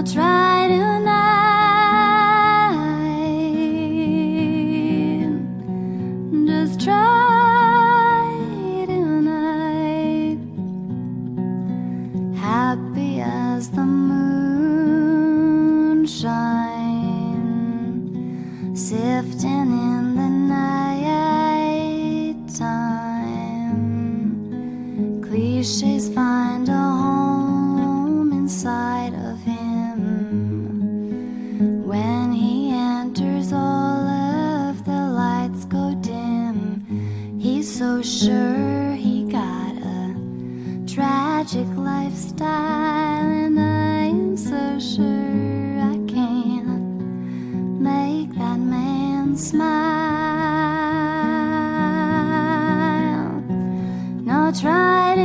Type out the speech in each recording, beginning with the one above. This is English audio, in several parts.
try tonight. Just try tonight. Happy as the moonshine, sifting in the night time. Cliches find a home inside of him. When he enters, all of the lights go dim. He's so sure he got a tragic lifestyle, and I am so sure I can't make that man smile. No, try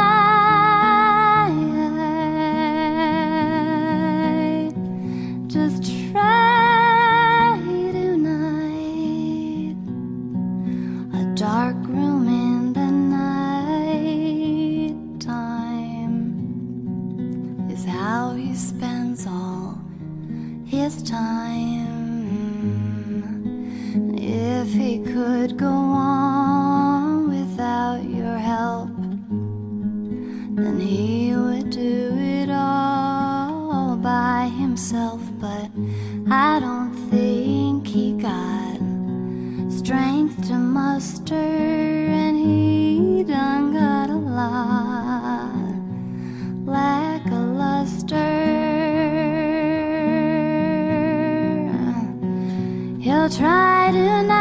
tonight. Just try tonight. A dark room in the night time is how he spends all his time. If he could go on without your help, then he would do it all by himself. But I don't think he got strength to muster, and he done got a lot lackluster. He'll try to